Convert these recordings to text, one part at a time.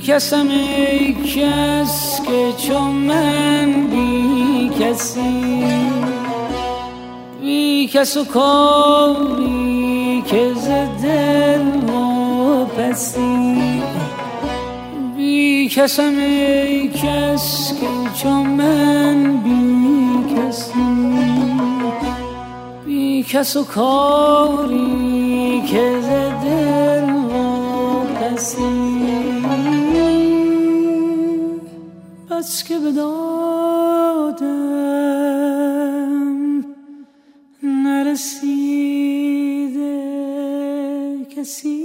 کسم ای کس که چون من بی کسی، بی کس و کاری که ز دل واپسی. بی کسم ای کس که چون من بی کسی، بی کس و کاری که ز دل واپسی. بس که به دادم نرسیده کسی،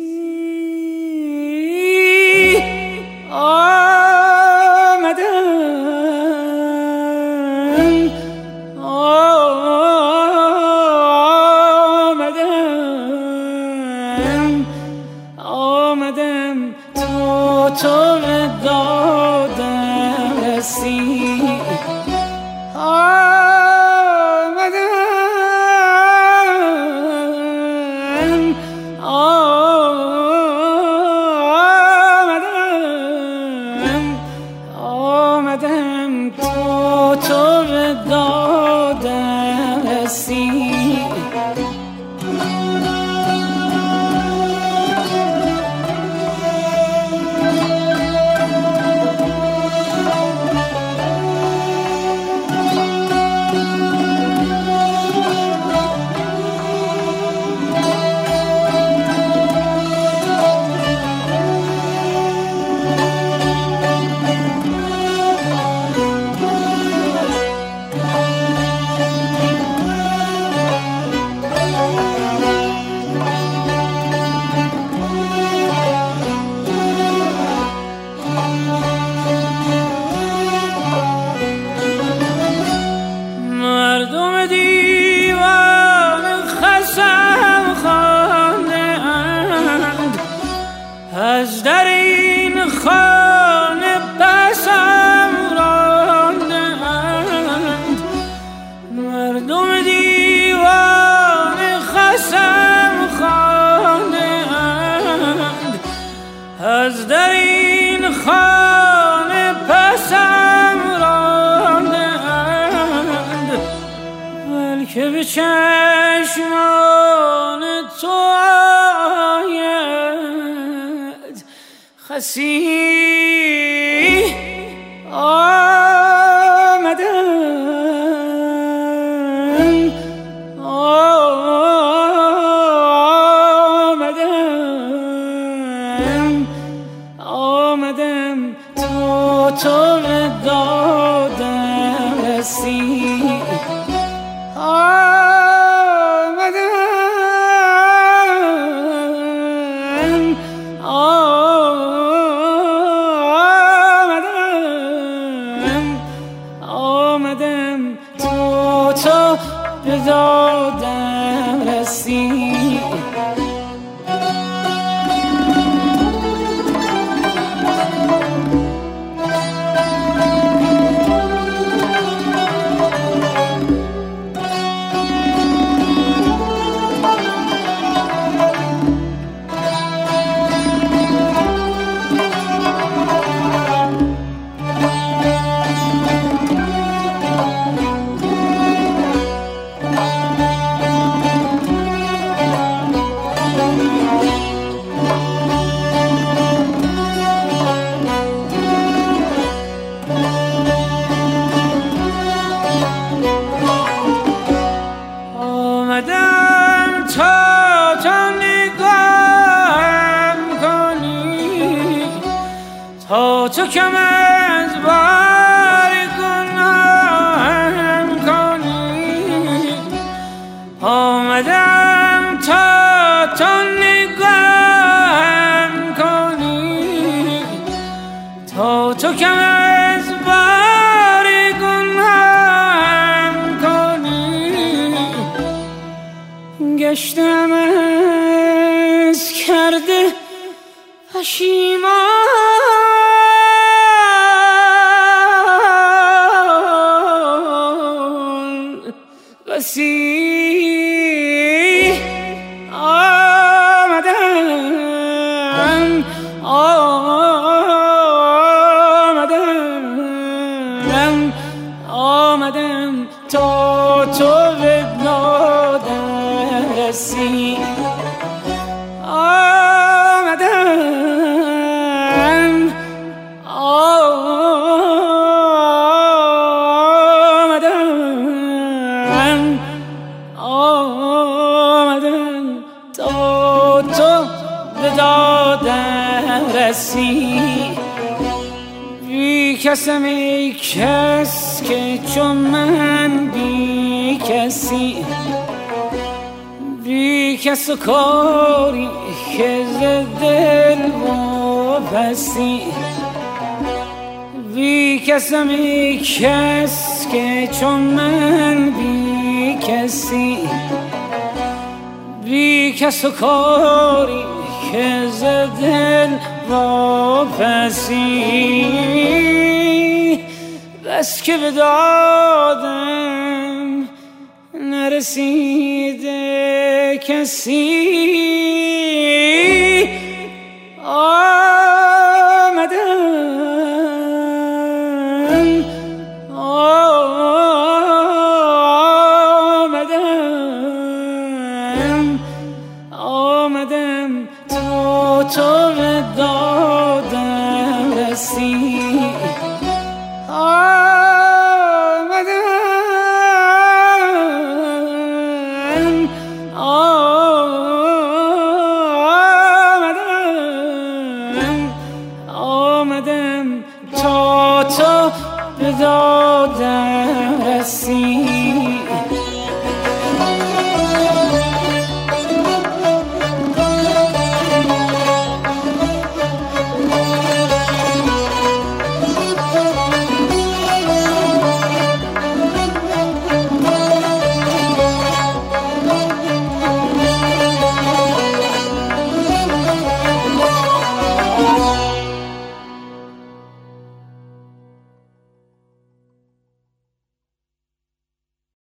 آمدم تو به دادم رسی. آمدم تو به دادم رسی. مردم دیوان خصم خوانده اند، از در این خانه پسم رانده اند. مردم دیوان خصم خوانده اند، از در این خانه پسم رانده اند. بلکه به چشمان تو آید خسی. آمدم تو به دادم رسی. آمدم تو به دادم رسی. آمدم تا نگاهم کنی، تا تو کم از بار گناهم کنی. آمدم تا نگاهم کنی، تا تو کم از بار گناهم کنی. گشتم از کرده پشیمان بسی. آمدم کسم ای کس که چون من بی کسی، بی کس و کاری که ز دل واپسی. بی کسم ای کس که چون من بی کسی، بی کس و کاری که ز دل واپسی. بس که به دادم نرسیده کسی، آمدم تا تو به دادم رسی. آمدم تا تو به دادم رسی.